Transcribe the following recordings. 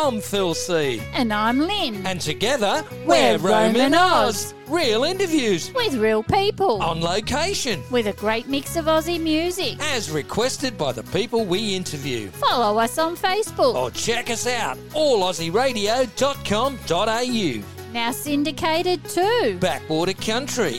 I'm Phil C. And I'm Lynn. And together, We're Roman Oz. Real interviews. With real people. On location. With a great mix of Aussie music. As requested by the people we interview. Follow us on Facebook. Or check us out, allaussieradio.com.au. Now syndicated too. Backwater Country,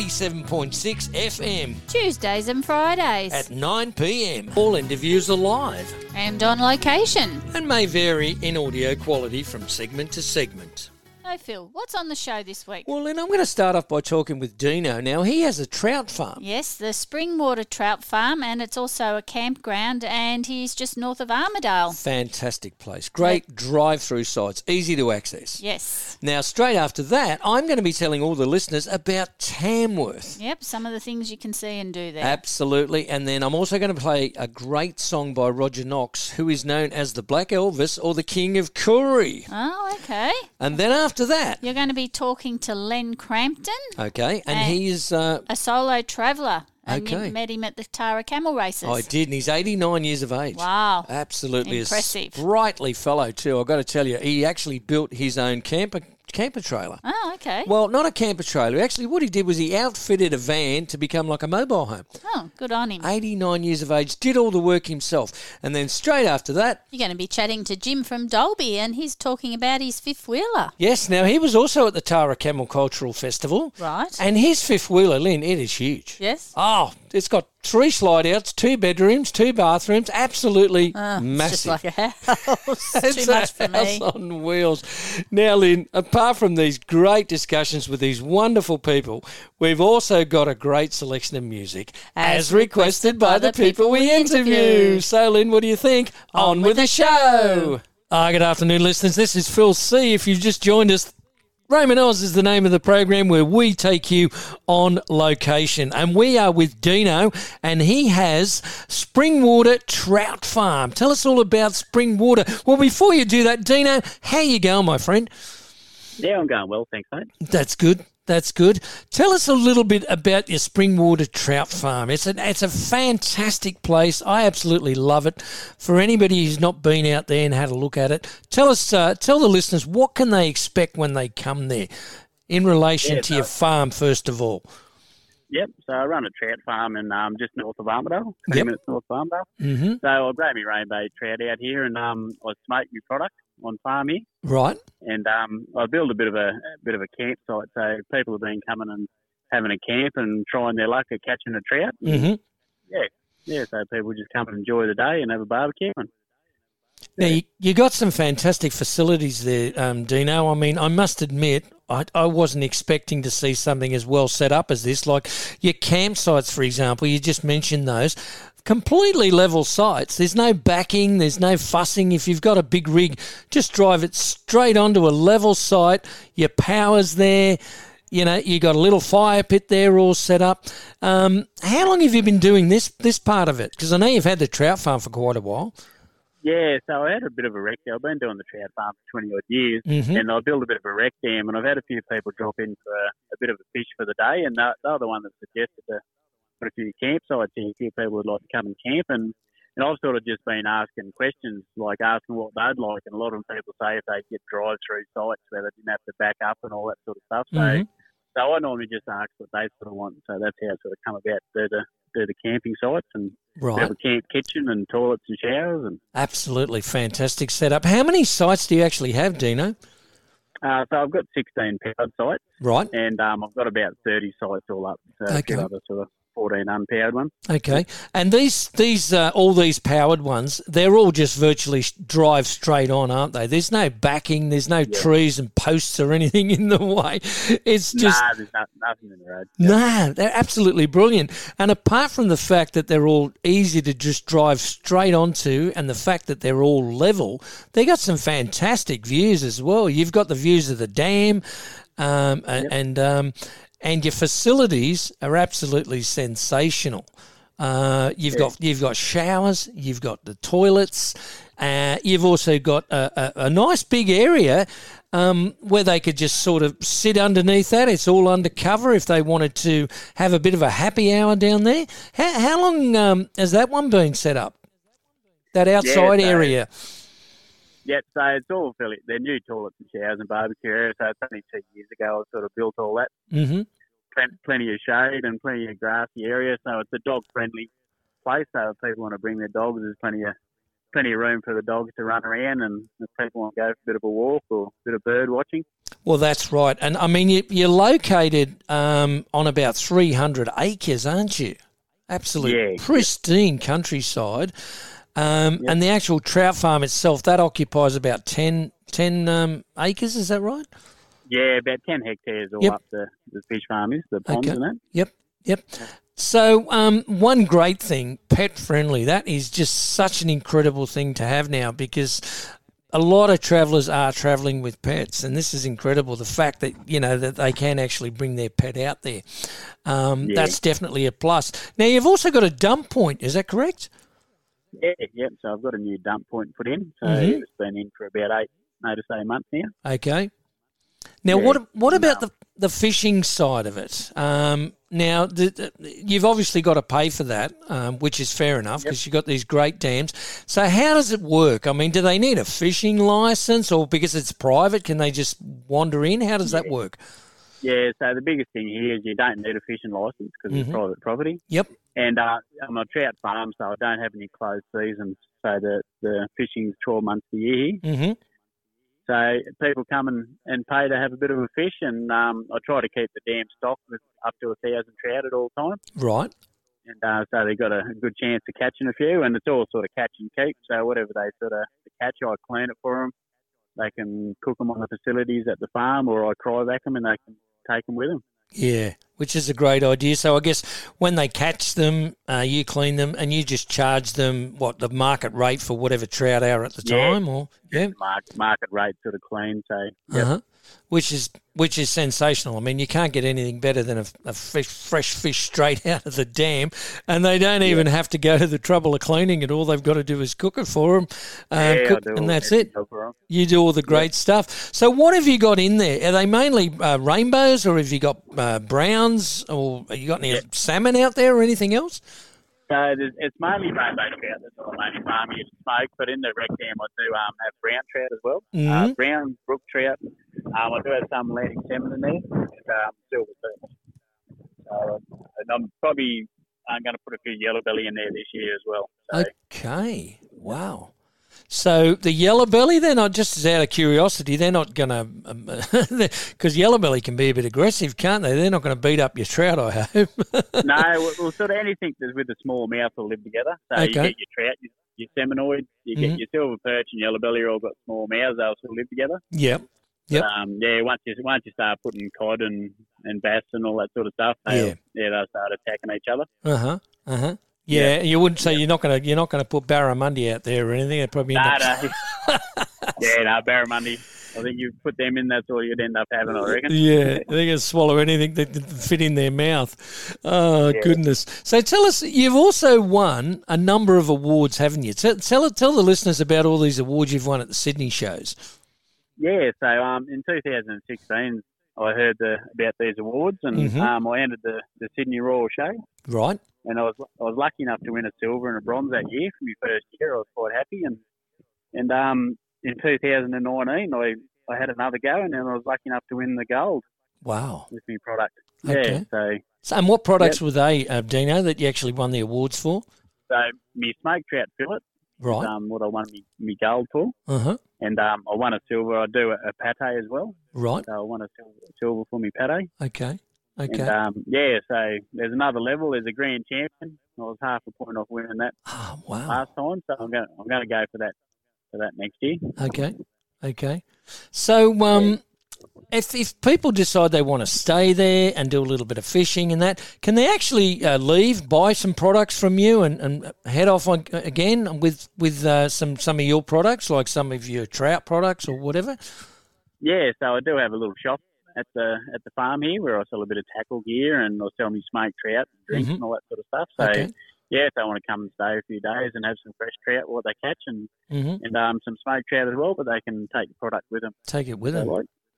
87.6 FM. Tuesdays and Fridays. At 9 p.m. All interviews are live. And on location. And may vary in audio quality from segment to segment. So Phil, what's on the show this week? Well, Lynn, I'm going to start off by talking with Dino. Now, he has a trout farm. Yes, the Springwater Trout Farm, and it's also a campground, and he's just north of Armidale. Fantastic place. Great drive-through sites, easy to access. Yes. Now, straight after that, I'm going to be telling all the listeners about Tamworth. Yep, some of the things you can see and do there. Absolutely. And then I'm also going to play a great song by Roger Knox, who is known as the Black Elvis or the King of Koori. Oh, okay. And then after that, you're going to be talking to Len Crampton. Okay, and he is a solo traveller. And okay. you met him at the Tara Camel Races. I did, and he's 89 years of age. Wow. Absolutely impressive. A sprightly fellow too, I've got to tell you. He actually built his own camper trailer. Oh, okay. Well, not a camper trailer. Actually, what he did was he outfitted a van to become like a mobile home. Oh, good on him. 89 years of age, did all the work himself. And then straight after that... You're going to be chatting to Jim from Dolby, and he's talking about his fifth-wheeler. Yes, now he was also at the Tara Camel Cultural Festival. Right. And his fifth-wheeler, Lynn, it is huge. Yes. Oh, it's got 3 slide-outs, 2 bedrooms, 2 bathrooms, absolutely massive. It's just like a house. Too much for me. It's a house on wheels. Now, Lynn, apart from these great discussions with these wonderful people, we've also got a great selection of music as requested by the people we interview. So, Lynn, what do you think? On with the show. Good afternoon, listeners. This is Phil C. If you've just joined us, Roman Oz is the name of the program where we take you on location. And we are with Dino, and he has Springwater Trout Farm. Tell us all about Springwater. Well, before you do that, Dino, how you going, my friend? Yeah, I'm going well, thanks, mate. That's good. That's good. Tell us a little bit about your Springwater Trout Farm. It's a fantastic place. I absolutely love it. For anybody who's not been out there and had a look at it, tell the listeners, what can they expect when they come there in relation to your farm, first of all? Yep, so I run a trout farm in just north of Armidale, 20 minutes north of Armidale. Mm-hmm. So I grab my rainbow trout out here and I smoke my product on farm here. Right. And I build a bit of a campsite, so people have been coming and having a camp and trying their luck at catching a trout. Mm-hmm. Yeah, so people just come and enjoy the day and have a barbecue. Now, you got some fantastic facilities there, Dino. I mean, I must admit, I wasn't expecting to see something as well set up as this. Like your campsites, for example, you just mentioned those. Completely level sites. There's no backing. There's no fussing. If you've got a big rig, just drive it straight onto a level site. Your power's there. You know, you got a little fire pit there all set up. How long have you been doing this part of it? Because I know you've had the trout farm for quite a while. Yeah, so I had a bit of a wreck there. I've been doing the trout farm for 20-odd years, and I built a bit of a wreck dam, and I've had a few people drop in for a bit of a fish for the day, and they're the one that suggested to put a few campsites here. A few people would like to come and camp, and I've sort of just been asking questions, like asking what they'd like, and a lot of people say if they get drive-through sites where they didn't have to back up and all that sort of stuff. So I normally just ask what they sort of want, so that's how I sort of come about do the camping sites and have a camp kitchen and toilets and showers. And absolutely fantastic setup. How many sites do you actually have, Dino? So I've got 16 powered sites. Right. And I've got about 30 sites all up. So a few other sort of 14 unpowered ones. Okay. And these all these powered ones, they're all just virtually drive straight on, aren't they? There's no backing, there's no trees and posts or anything in the way. It's just... Nah, there's nothing in the road. Nah, they're absolutely brilliant. And apart from the fact that they're all easy to just drive straight onto and the fact that they're all level, they got some fantastic views as well. You've got the views of the dam and your facilities are absolutely sensational. You've got showers, you've got the toilets, you've also got a nice big area where they could just sort of sit underneath that. It's all undercover if they wanted to have a bit of a happy hour down there. How long has that one been set up, that outside area? Yep, so it's all fairly, they're new toilets and showers and barbecue areas, so it's only 2 years ago I sort of built all that. Mm-hmm. Plenty of shade and plenty of grassy area, so it's a dog-friendly place, so if people want to bring their dogs, there's plenty of room for the dogs to run around, and if people want to go for a bit of a walk or a bit of bird watching. Well, that's right. And, I mean, you're located on about 300 acres, aren't you? Absolute pristine countryside. And the actual trout farm itself, that occupies about 10 acres, is that right? Yeah, about 10 hectares all up the fish farm is, the ponds and that. Yep. So one great thing, pet friendly, that is just such an incredible thing to have now, because a lot of travellers are travelling with pets, and this is incredible, the fact that, that they can actually bring their pet out there. That's definitely a plus. Now, you've also got a dump point, is that correct? Yeah, so I've got a new dump point put in. So it's been in for about 8 to 8 months now. Okay. Now, what about the fishing side of it? Now, you've obviously got to pay for that, which is fair enough, because you've got these great dams. So how does it work? I mean, do they need a fishing licence, or because it's private, can they just wander in? How does that work? Yeah, so the biggest thing here is you don't need a fishing licence because it's private property. Yep. And I'm a trout farm, so I don't have any closed seasons. So the fishing's 12 months a year here. Mm-hmm. So people come and pay to have a bit of a fish, and I try to keep the dam stocked with up to 1,000 trout at all times. Right. And so they've got a good chance of catching a few, and it's all sort of catch and keep. So whatever they sort of catch, I clean it for them. They can cook them on the facilities at the farm, or I cryovac them and they can take them with them. Yeah, which is a great idea. So I guess when they catch them, you clean them and you just charge them, the market rate for whatever trout are at the time? Or market rate sort of clean. So which is sensational. I mean, you can't get anything better than a fresh fish straight out of the dam, and they don't even have to go to the trouble of cleaning it. All they've got to do is cook it for them, and that's it. You do all the great stuff. So what have you got in there? Are they mainly rainbows, or have you got browns, or have you got any salmon out there or anything else? So it's mainly rainbow trout. That's all I mainly farm here to smoke. But in the rec dam, I do have brown trout as well. Brown brook trout. I do have some Atlantic salmon in there, and silver perch. So I'm probably going to put a few yellow belly in there this year as well. So. Okay. Wow. So the yellow belly, they're not, just out of curiosity, they're not going to, because yellow belly can be a bit aggressive, can't they? They're not going to beat up your trout, I hope. No, well, sort of anything that's with a small mouth will live together. So you get your trout, your seminoid, you get your silver perch and yellow belly all got small mouths, they'll sort of live together. Yep. Once you start putting cod and bass and all that sort of stuff, they'll start attacking each other. Yeah, you wouldn't say you're not going to put barramundi out there or anything. They'd probably no. Barramundi. I think you put them in, that's all you'd end up having, I reckon. Yeah, they're going to swallow anything that fit in their mouth. Oh, goodness. So tell us, you've also won a number of awards, haven't you? Tell the listeners about all these awards you've won at the Sydney shows. Yeah, so in 2016, I heard about these awards, and I entered the Sydney Royal Show. Right. And I was lucky enough to win a silver and a bronze that year for my first year. I was quite happy. And in 2019, I had another go, and then I was lucky enough to win the gold. Wow. With my product. Okay. Yeah. So and what products were they, Dino, that you actually won the awards for? So my smoked trout fillet. Right. What I won me gold for. And I won a silver. I do a pate as well. Right. So I won a silver for me pate. Okay. And, so there's another level. There's a grand champion. I was half a point off winning that last time. So I'm going to go for that next year. Okay. So if people decide they want to stay there and do a little bit of fishing and that, can they actually leave, buy some products from you and head off again with some of your products, like some of your trout products or whatever? Yeah, so I do have a little shop at the farm here where I sell a bit of tackle gear and I sell me smoked trout and drinks and all that sort of stuff. So if they want to come and stay a few days and have some fresh trout, what they catch, and some smoked trout as well, but they can take the product with them. Take it with them.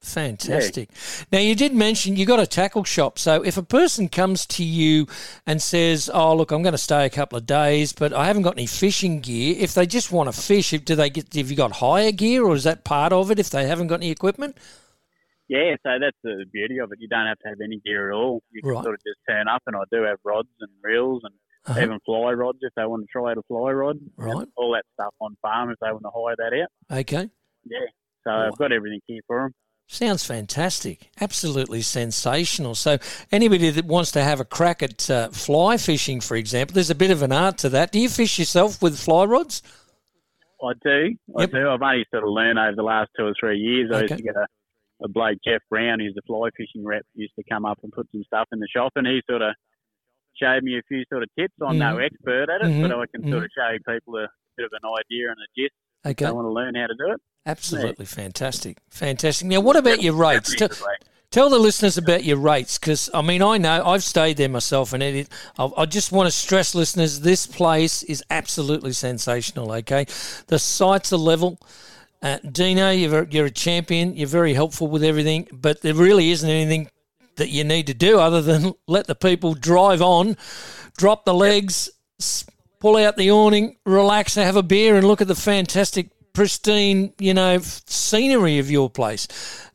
Fantastic. Now, you did mention you got a tackle shop. So if a person comes to you and says, oh, look, I'm going to stay a couple of days, but I haven't got any fishing gear, if they just want to fish, have you got hire gear, or is that part of it if they haven't got any equipment? Yeah, so that's the beauty of it. You don't have to have any gear at all. You can sort of just turn up, and I do have rods and reels and even fly rods if they want to try out a fly rod. Right. All that stuff on farm if they want to hire that out. Okay. Yeah, so I've got everything here for them. Sounds fantastic. Absolutely sensational. So anybody that wants to have a crack at fly fishing, for example, there's a bit of an art to that. Do you fish yourself with fly rods? I do. I do. I've only sort of learned over the last 2 or 3 years. I used to get a bloke, Jeff Brown, who's the fly fishing rep, used to come up and put some stuff in the shop, and he sort of showed me a few sort of tips. I'm no expert at it, but I can sort of show people a bit of an idea and a gist. Okay. If they want to learn how to do it. Absolutely fantastic. Fantastic. Now, what about your rates? Tell the listeners about your rates, because, I mean, I know I've stayed there myself, and I just want to stress, listeners, this place is absolutely sensational, okay? The sites are level. Dino, you're a champion. You're very helpful with everything, but there really isn't anything that you need to do other than let the people drive on, drop the legs, pull out the awning, relax, have a beer, and look at the fantastic, pristine, scenery of your place.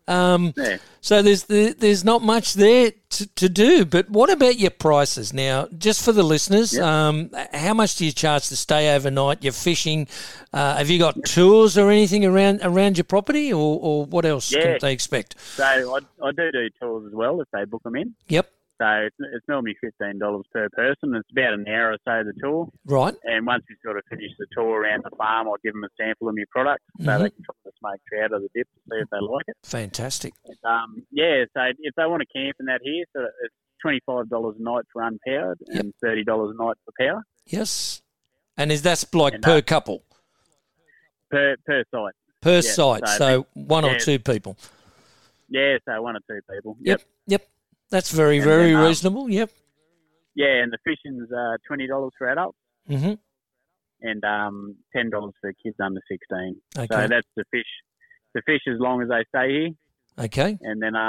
So there's not much there to do. But what about your prices now? Just for the listeners, how much do you charge to stay overnight? You're fishing. Have you got tours or anything around your property, or what else can they expect? So I do tours as well if they book them in. Yep. So it's normally $15 per person. It's about an hour or so the tour. Right. And once you sort of finish the tour around the farm, I'll give them a sample of my product so they can try the smoked trout or the dip to see if they like it. Fantastic. So if they want to camp in that here, so it's $25 a night for unpowered and $30 a night for power. Yes. And that's like per couple? Per site. Per site, so one or two people. Yeah, so 1 or 2 people. Yep. That's very reasonable. Yep. Yeah, and the fishing's $20 for adults. Mm-hmm. And $10 for kids under 16. Okay. So that's the fish. The fish as long as they stay here. Okay. And then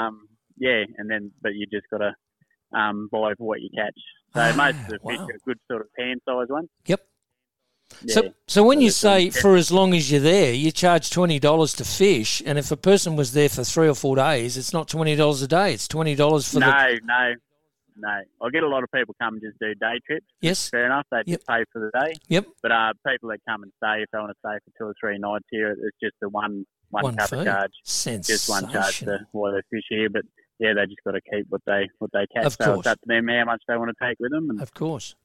but you just got to buy for what you catch. So most of the fish are good sort of pan size ones. Yep. Yeah. So when you say for as long as you're there, you charge $20 to fish, and if a person was there for 3 or 4 days, it's not $20 a day. It's $20 for No. I get a lot of people come and just do day trips. Yes. Fair enough. They just pay for the day. Yep. But people that come and stay, if they want to stay for 2 or 3 nights here, it's just the one cover charge. Just one charge for why they fish here. But yeah, they just got to keep what they catch. Of course. So it's up to them how much they want to take with them. And, of course.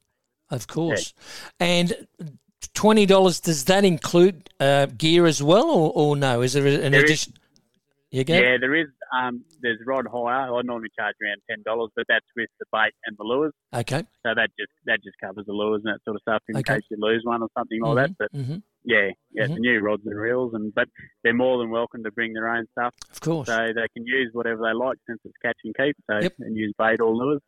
And $20, does that include gear as well, or no? Is there an addition? Yeah, there is. There's rod hire. I normally charge around $10, but that's with the bait and the lures. Okay. So that just covers the lures and that sort of stuff in case you lose one or something like that. But it's new rods and reels, but they're more than welcome to bring their own stuff. Of course. So they can use whatever they like since it's catch and keep. So and use bait or lures.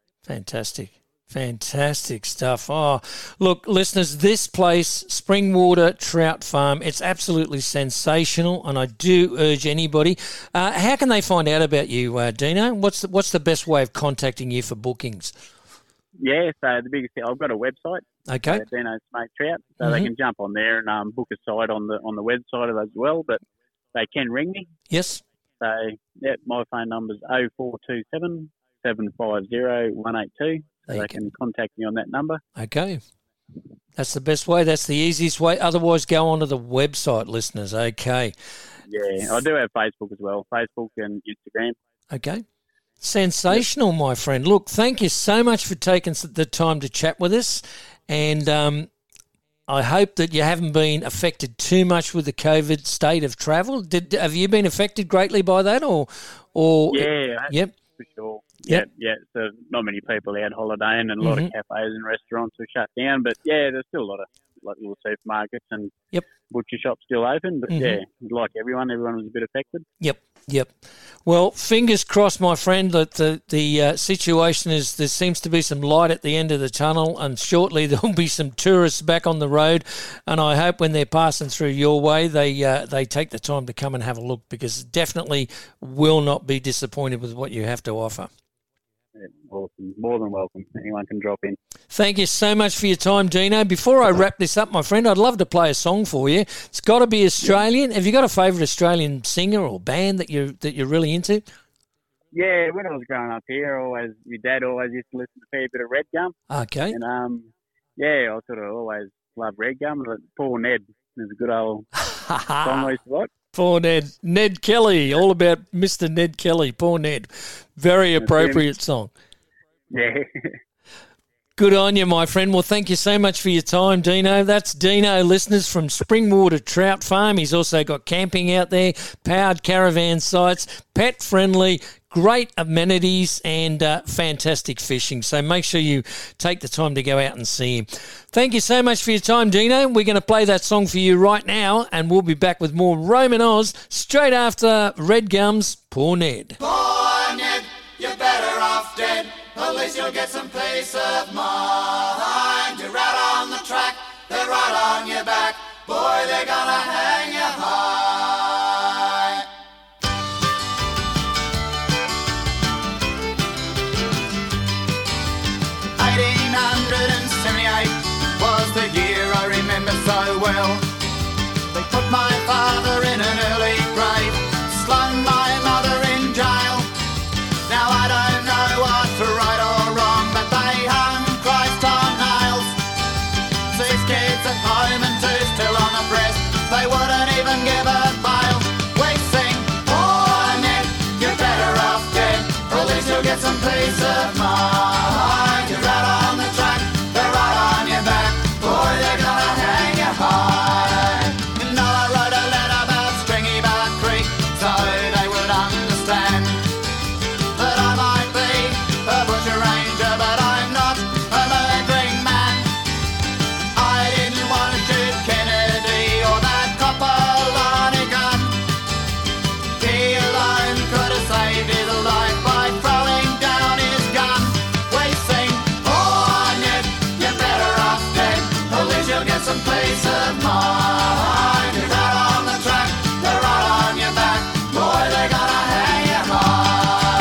Fantastic stuff. Oh, look, listeners, this place, Springwater Trout Farm, it's absolutely sensational, and I do urge anybody. How can they find out about you, Dino? What's the best way of contacting you for bookings? Yeah, so the biggest thing, I've got a website. Okay. Dino Smoked Trout, so they can jump on there and book a site on the website as well. But they can ring me. Yes. So my phone number is 0427 750 182. So they can contact me on that number. Okay. That's the best way. That's the easiest way. Otherwise, go onto the website, listeners. Okay. Yeah, I do have Facebook as well. Facebook and Instagram. Okay. Sensational, my friend. Look, thank you so much for taking the time to chat with us. And I hope that you haven't been affected too much with the COVID state of travel. Have you been affected greatly by that? Or Yep. For sure. Yeah. So not many people out holidaying, and a lot of cafes and restaurants were shut down. But there's still a lot of little supermarkets and butcher shops still open. But like everyone was a bit affected. Yep. Yep. Well, fingers crossed, my friend, that the situation is there seems to be some light at the end of the tunnel, and shortly there'll be some tourists back on the road. And I hope when they're passing through your way, they take the time to come and have a look, because definitely will not be disappointed with what you have to offer. Yeah, awesome. More than welcome. Anyone can drop in. Thank you so much for your time, Dino. Before I wrap this up, my friend, I'd love to play a song for you. It's got to be Australian. Have you got a favourite Australian singer or band that you're really into? Yeah, when I was growing up here, my dad always used to listen to a fair bit of Red Gum. Okay. And I sort of always loved Red Gum. Paul Ned is a good old song I used to like. Poor Ned Kelly, all about Mr. Ned Kelly. Poor Ned. Very appropriate song. Yeah. Good on you, my friend. Well, thank you so much for your time, Dino. That's Dino, listeners, from Springwater Trout Farm. He's also got camping out there, powered caravan sites, pet-friendly, great amenities, and fantastic fishing. So make sure you take the time to go out and see him. Thank you so much for your time, Dino. We're going to play that song for you right now, and we'll be back with more Roman Oz straight after Red Gum's Poor Ned. Poor Ned, you're better off dead. At least you'll get some peace of mind. You're out on the track, they're right on your back. Boy, they're gonna hang you high. 1878 was the year I remember so well. They put my father in an early grave, slung my mother in jail. Now I don't know what's right or wrong, but they hung Christ on nails. 6 kids at home and 2 still on the breast. They wouldn't even give a bail. We sing, poor Ned, you're better off dead. Or at least you'll get some peace of mind. You're out on the track, they're right on your back. Boy, they're gonna hang you high. And I wrote a letter about Stringy Bark Creek, so they would understand that I might be a butcher ranger, but I'm not a murdering man. I didn't want to shoot Kennedy or that Coppola gun. He alone could have saved his life by throwing down his gun. We sing, oh Ned, you're better off dead. At least you'll get some peace of mind. You're out on the track, they're right on your back. Boy, they're gonna hang you high.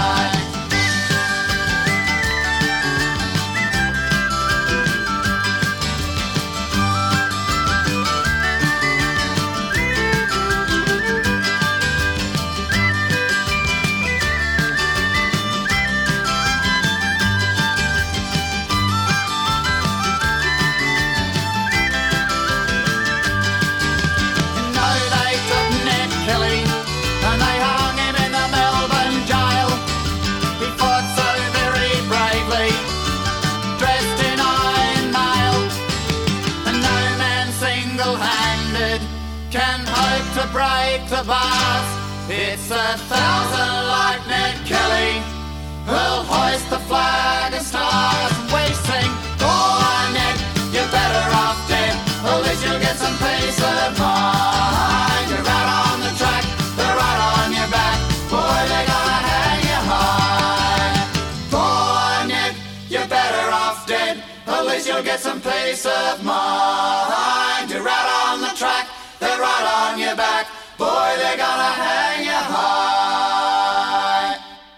They took Ned Kelly and they hung him in the Melbourne jail. He fought so very bravely, dressed in iron mail, and no man single-handed can hope to break the bars. It's 1,000 like Ned Kelly who'll hoist the flag of stars. And we sing, oh Ned, you're better off dead. At least you'll get some peace of mind. You're out on the track, they're right on your back. Boy, they're gonna hang you high. Boy, Ned, you're better off dead. At least you'll get some peace of mind. You're out on the track, they're right on your back. Boy, they're gonna hang you high.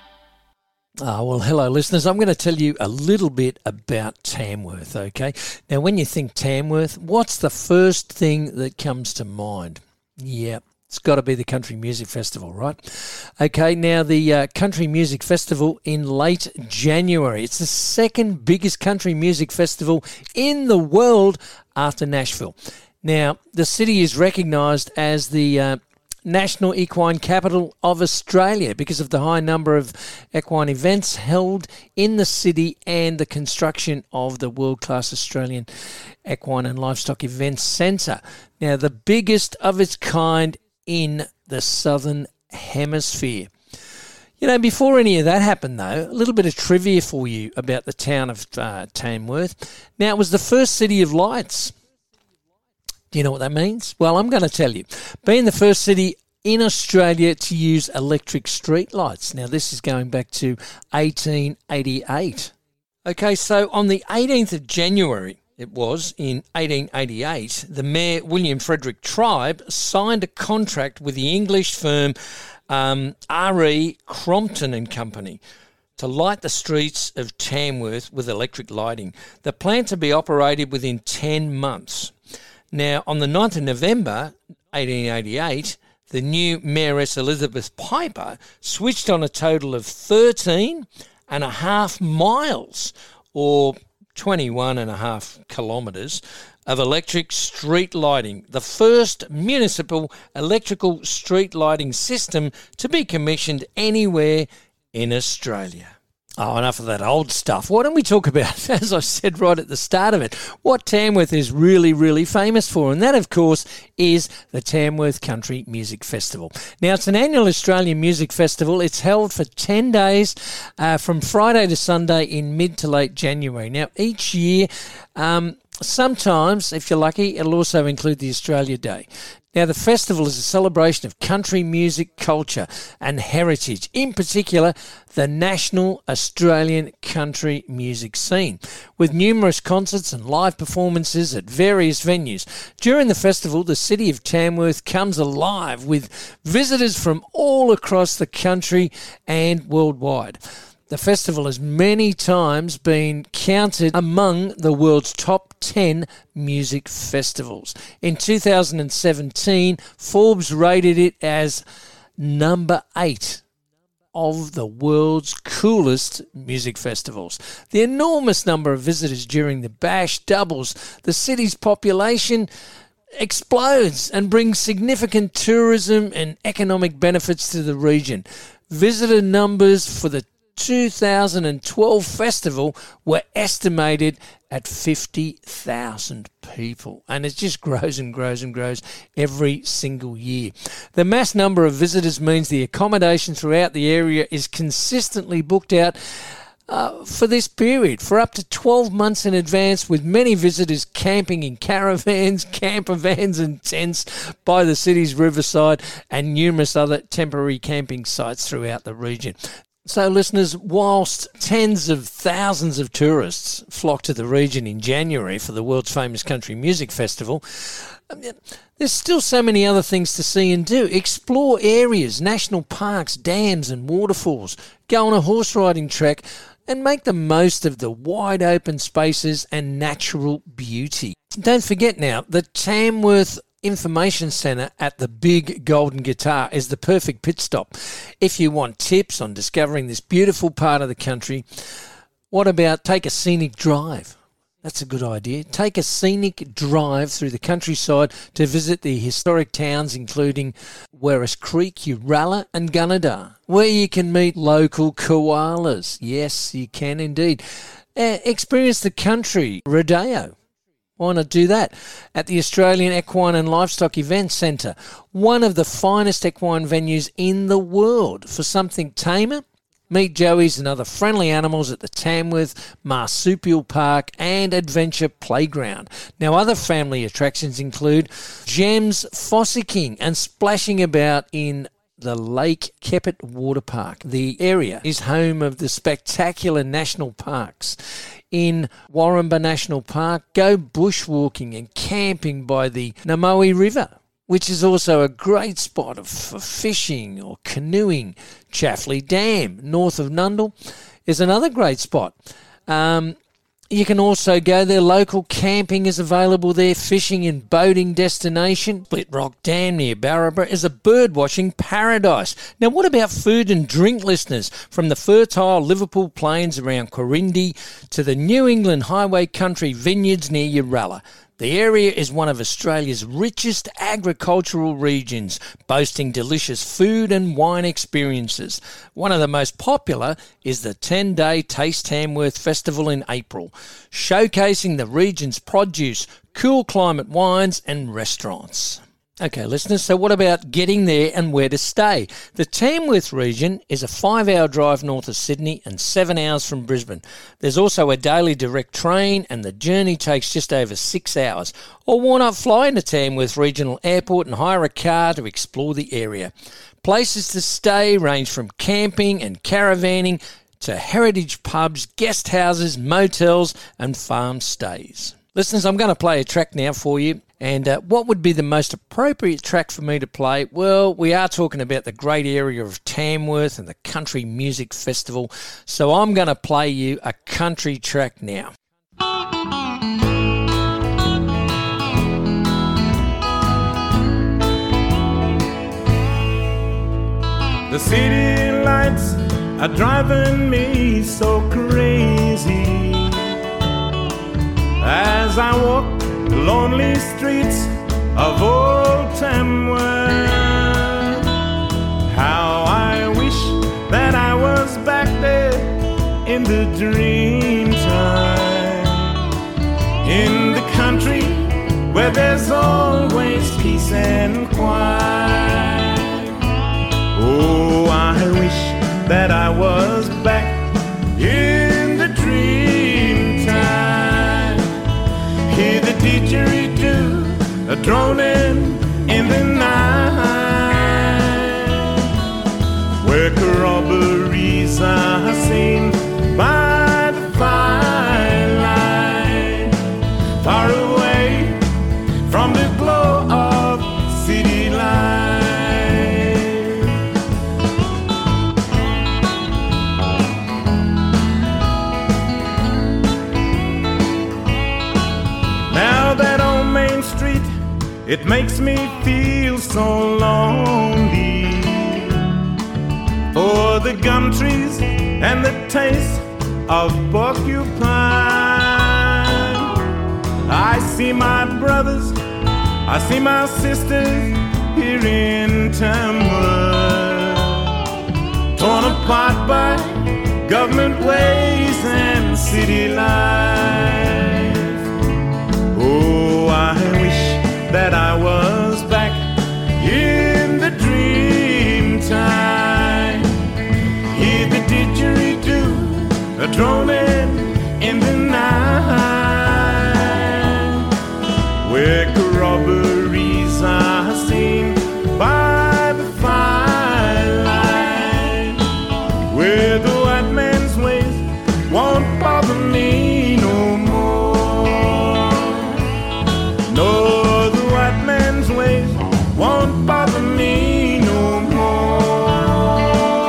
Well, hello, listeners. I'm going to tell you a little bit about Tamworth, okay? Now, when you think Tamworth, what's the first thing that comes to mind? Yeah, it's got to be the Country Music Festival, right? Okay, now the Country Music Festival in late January. It's the second biggest country music festival in the world after Nashville. Now, the city is recognised as the National Equine Capital of Australia because of the high number of equine events held in the city and the construction of the world-class Australian Equine and Livestock Events Centre. Now, the biggest of its kind in the Southern Hemisphere. You know, before any of that happened, though, a little bit of trivia for you about the town of Tamworth. Now, it was the first city of lights. Do you know what that means? Well, I'm going to tell you. Being the first city in Australia to use electric street lights. Now, this is going back to 1888. Okay, so on the 18th of January, it was, in 1888, the Mayor William Frederick Tribe signed a contract with the English firm R.E. Crompton and Company to light the streets of Tamworth with electric lighting. The plant to be operated within 10 months. Now, on the 9th of November 1888, the new Mayoress Elizabeth Piper switched on a total of 13.5 miles, or 21.5 kilometres, of electric street lighting, the first municipal electrical street lighting system to be commissioned anywhere in Australia. Oh, enough of that old stuff. Why don't we talk about, as I said right at the start of it, what Tamworth is really, really famous for? And that, of course, is the Tamworth Country Music Festival. Now, it's an annual Australian music festival. It's held for 10 days from Friday to Sunday in mid to late January. Now, each year, sometimes, if you're lucky, it'll also include the Australia Day. Now, the festival is a celebration of country music, culture and heritage, in particular, the national Australian country music scene, with numerous concerts and live performances at various venues. During the festival, the city of Tamworth comes alive with visitors from all across the country and worldwide. The festival has many times been counted among the world's top 10 music festivals. In 2017, Forbes rated it as number 8 of the world's coolest music festivals. The enormous number of visitors during the bash doubles the city's population, explodes and brings significant tourism and economic benefits to the region. Visitor numbers for the 2012 festival were estimated at 50,000 people, and it just grows and grows and grows every single year. The mass number of visitors means the accommodation throughout the area is consistently booked out for this period, for up to 12 months in advance, with many visitors camping in caravans, camper vans and tents by the city's riverside and numerous other temporary camping sites throughout the region. So, listeners, whilst tens of thousands of tourists flock to the region in January for the world's famous country music festival, there's still so many other things to see and do. Explore areas, national parks, dams and waterfalls. Go on a horse riding track and make the most of the wide open spaces and natural beauty. Don't forget now, the Tamworth Information Centre at the Big Golden Guitar is the perfect pit stop. If you want tips on discovering this beautiful part of the country, what about take a scenic drive? That's a good idea. Take a scenic drive through the countryside to visit the historic towns including Werris Creek, Uralla and Gunnedah, where you can meet local koalas. Yes, you can indeed. Experience the country rodeo. Why not do that? At the Australian Equine and Livestock Events Centre, one of the finest equine venues in the world. For something tamer, meet joeys and other friendly animals at the Tamworth Marsupial Park and Adventure Playground. Now, other family attractions include Gems Fossicking and splashing about in the Lake Keppit Water Park. The area is home of the spectacular national parks. In Warrumba National Park, go bushwalking and camping by the Namoe River, which is also a great spot for fishing or canoeing. Chaffley Dam, north of Nundle, is another great spot. You can also go there. Local camping is available there. Fishing and boating destination. Split Rock Dam near Barrabra is a bird watching paradise. Now, what about food and drink, listeners? From the fertile Liverpool plains around Corindi to the New England highway country vineyards near Uralla, the area is one of Australia's richest agricultural regions, boasting delicious food and wine experiences. One of the most popular is the 10-day Taste Tamworth Festival in April, showcasing the region's produce, cool climate wines and restaurants. Okay, listeners, so what about getting there and where to stay? The Tamworth region is a 5-hour drive north of Sydney and 7 hours from Brisbane. There's also a daily direct train and the journey takes just over 6 hours. Or why not fly into Tamworth Regional Airport and hire a car to explore the area? Places to stay range from camping and caravanning to heritage pubs, guest houses, motels and farm stays. Listeners, I'm going to play a track now for you. And what would be the most appropriate track for me to play? Well, we are talking about the great area of Tamworth and the Country Music Festival. So I'm going to play you a country track now. The city lights are driving me so crazy as I walk the lonely streets of old Tamworth. How I wish that I was back there in the dream time, in the country where there's always peace and quiet. Oh, I wish that I was back in the dream time. Hear the didgeridoo droning in the night, where corroborees are seen by the firelight, far away from the glow of city life. It makes me feel so lonely, for the gum trees and the taste of porcupine. I see my brothers, I see my sisters here in Tamworth, torn apart by government ways and city life. Oh, I wish that I was back in the dream time. Hear the didgeridoo droning in the night, where corroborees are seen by the firelight, where the white man's ways won't bother me no more. No, ways won't bother me no more.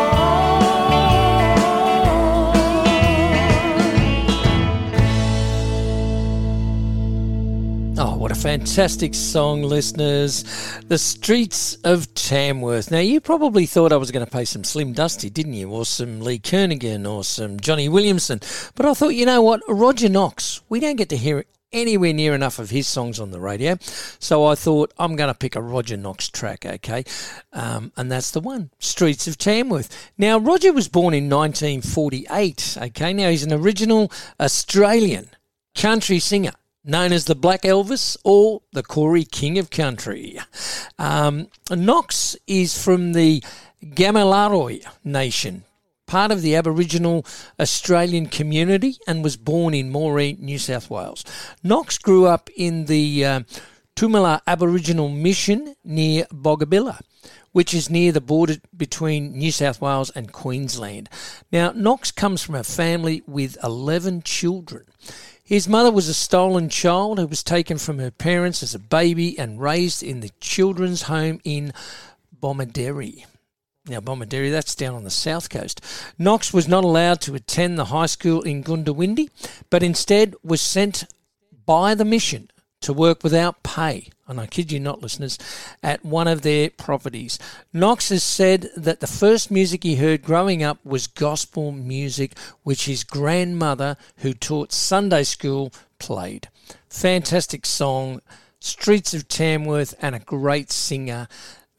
Oh, what a fantastic song, listeners. The Streets of Tamworth. Now, you probably thought I was going to play some Slim Dusty, didn't you? Or some Lee Kernaghan or some Johnny Williamson. But I thought, you know what? Roger Knox, we don't get to hear anywhere near enough of his songs on the radio. So I thought I'm going to pick a Roger Knox track, okay? And that's the one, Streets of Tamworth. Now, Roger was born in 1948, okay? Now, he's an original Australian country singer known as the Black Elvis or the Corey King of Country. Knox is from the Gamilaroi Nation, part of the Aboriginal Australian community, and was born in Moree, New South Wales. Knox grew up in the Tumala Aboriginal Mission near Bogabilla, which is near the border between New South Wales and Queensland. Now, Knox comes from a family with 11 children. His mother was a stolen child who was taken from her parents as a baby and raised in the children's home in Bomaderry. Now, Bomaderry, that's down on the south coast. Knox was not allowed to attend the high school in Goondiwindi, but instead was sent by the mission to work without pay, and I kid you not, listeners, at one of their properties. Knox has said that the first music he heard growing up was gospel music, which his grandmother, who taught Sunday school, played. Fantastic song, Streets of Tamworth, and a great singer.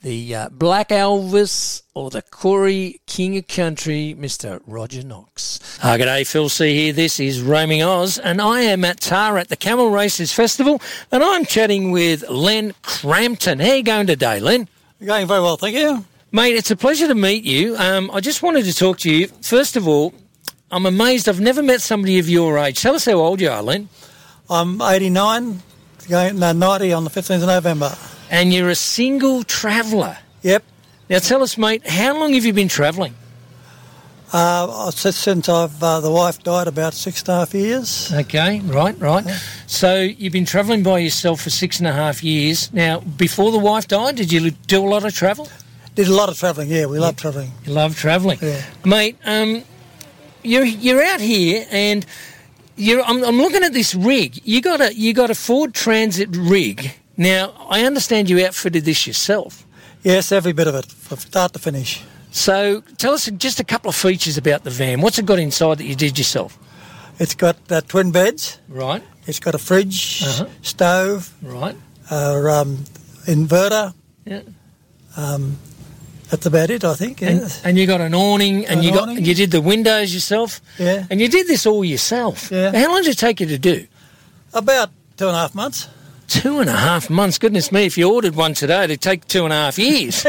the Black Elvis or the Corey King of Country, Mr. Roger Knox. G'day, Phil C here. This is Roaming Oz, and I am at Tara at the Camel Races Festival, and I'm chatting with Len Crampton. How you going today, Len? Going very well, thank you. Mate, it's a pleasure to meet you. I just wanted to talk to you. First of all, I'm amazed I've never met somebody of your age. Tell us how old you are, Len. I'm 89, going 90 on the 15th of November. And you're a single traveller. Yep. Now tell us, mate, how long have you been travelling? Since the wife died, about 6.5 years. Okay, right. Yeah. So you've been travelling by yourself for 6.5 years. Now, before the wife died, did you do a lot of travel? Did a lot of travelling, yeah. We love travelling. You love travelling. Yeah. Mate, you're out here and I'm looking at this rig. You got a Ford Transit rig. Now, I understand you outfitted this yourself. Yes, every bit of it, from start to finish. So tell us just a couple of features about the van. What's it got inside that you did yourself? It's got twin beds. Right. It's got a fridge, stove. Right. Inverter. Yeah. That's about it, I think. Yeah. And you got an awning, and you did the windows yourself. Yeah. And you did this all yourself. Yeah. How long did it take you to do? About 2.5 months. 2.5 months? Goodness me, if you ordered one today, it'd take 2.5 years.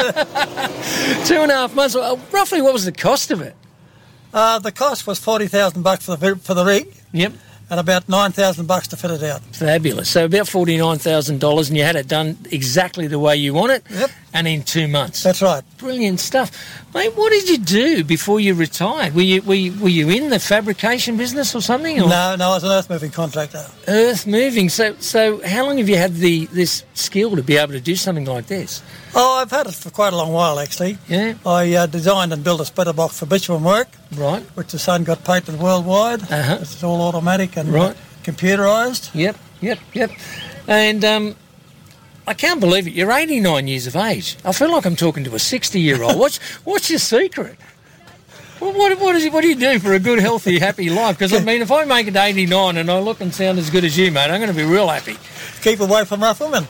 2.5 months. Well, roughly, what was the cost of it? The cost was $40,000 for the rig. Yep. And about $9,000 to fit it out. Fabulous. So about $49,000, and you had it done exactly the way you want it. Yep. And in 2 months. That's right. Brilliant stuff. Mate, what did you do before you retired? Were you in the fabrication business or something? Or? No, I was an earth moving contractor. Earth moving. So how long have you had this skill to be able to do something like this? Oh, I've had it for quite a long while, actually. Yeah. I designed and built a splitter box for bitumen work. Right. Which the son got patented worldwide. It's all automatic and computerised. Yep. And I can't believe it. You're 89 years of age. I feel like I'm talking to a 60-year-old. What's your secret? What do you do for a good, healthy, happy life? Because, I mean, if I make it 89 and I look and sound as good as you, mate, I'm going to be real happy. Keep away from rough women.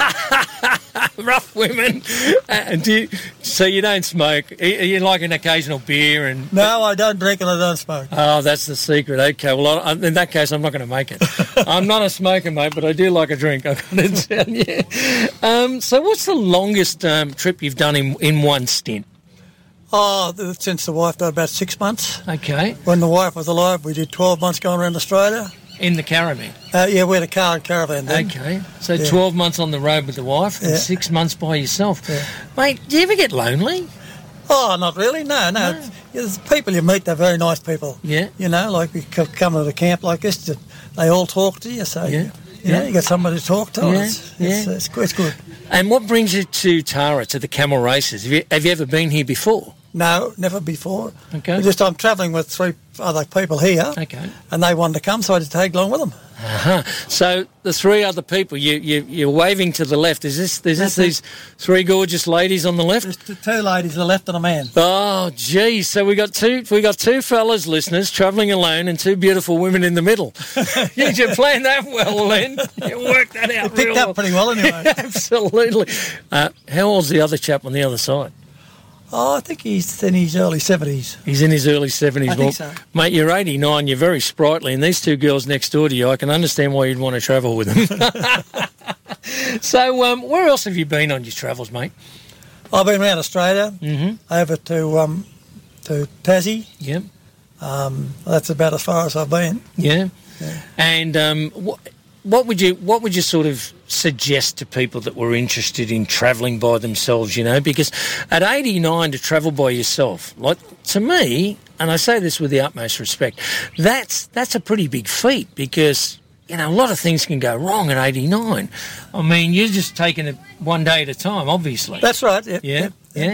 Rough women. So you don't smoke? You like an occasional beer? And No, I don't drink and I don't smoke. Oh, that's the secret. Okay, well, in that case, I'm not going to make it. I'm not a smoker, mate, but I do like a drink, I've got to tell you. So what's the longest trip you've done in one stint? Oh, since the wife died, about 6 months. Okay. When the wife was alive, we did 12 months going around Australia. In the caravan? Yeah, we had a car and caravan then. Okay. So 12 months on the road with the wife and 6 months by yourself. Yeah. Mate, do you ever get lonely? Oh, not really, no. The people you meet, they're very nice people. Yeah. You know, like we come to the camp like this, they all talk to you, so you got somebody to talk to. Yeah. It's good. And what brings you to Tara, to the camel races? Have you ever been here before? No, never before. Okay. I'm travelling with 3 other people here. Okay. And they wanted to come, so I just tagged along with them. So the 3 other people, you're waving to the left. Is this these 3 gorgeous ladies on the left? There's 2 ladies on the left and a man. Oh, geez. So we got two fellas listeners travelling alone and 2 beautiful women in the middle. You planned that well, Len. You worked that out. It picked up pretty well anyway. Absolutely. How old's the other chap on the other side? Oh, I think he's in his early 70s. He's in his early 70s. I think so. Mate, you're 89, you're very sprightly, and these 2 girls next door to you, I can understand why you'd want to travel with them. So, where else have you been on your travels, mate? I've been around Australia, over to Tassie. Yep. That's about as far as I've been. Yeah. And what would you sort of suggest to people that were interested in travelling by themselves, you know? Because at 89 to travel by yourself, like, to me, and I say this with the utmost respect, that's a pretty big feat because, you know, a lot of things can go wrong at 89. I mean, you're just taking it one day at a time, obviously. That's right. Yeah.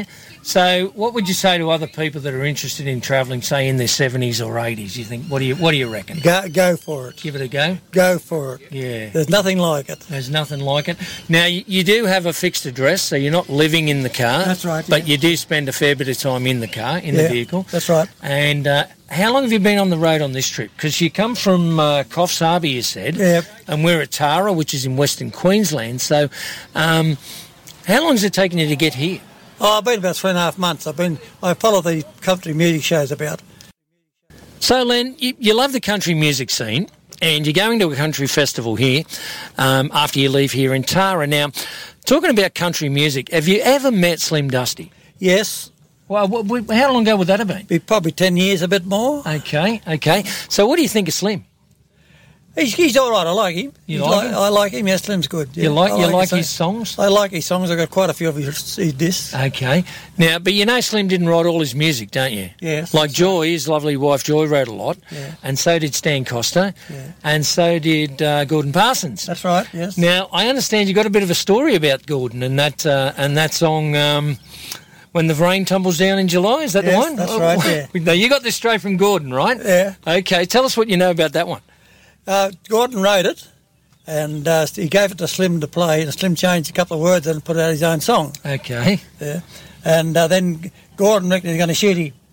So what would you say to other people that are interested in travelling, say in their 70s or 80s? You think, what do you reckon? Go for it. Give it a go? Go for it. Yeah. There's nothing like it. There's nothing like it. Now, you do have a fixed address, so you're not living in the car. That's right. But you do spend a fair bit of time in the car, in the vehicle. That's right. And how long have you been on the road on this trip? Because you come from Coffs Harbour, you said. Yeah. And we're at Tara, which is in Western Queensland. So How long has it taken you to get here? Oh, I've been about 3.5 months. I follow the country music shows about. So, Len, you love the country music scene, and you're going to a country festival here after you leave here in Tara. Now, talking about country music, have you ever met Slim Dusty? Yes. Well, how long ago would that have been? Probably 10 years, a bit more. Okay. So what do you think of Slim? He's all right. I like him. You like him? I like him. Yes, Slim's good. Yeah. You like his songs? I like his songs. I've got quite a few of his discs. Okay. Now, but you know Slim didn't write all his music, don't you? Yes. Like Joy, his lovely wife Joy, wrote a lot. Yeah. And so did Stan Costa. Yeah. And so did Gordon Parsons. That's right, yes. Now, I understand you got a bit of a story about Gordon and that song... When the Rain Tumbles Down in July, is that the one? That's right, yeah. Now, you got this straight from Gordon, right? Yeah. Okay, tell us what you know about that one. Gordon wrote it, and he gave it to Slim to play, and Slim changed a couple of words and put out his own song. Okay. Yeah. And then Gordon reckoned he was going to shoot him.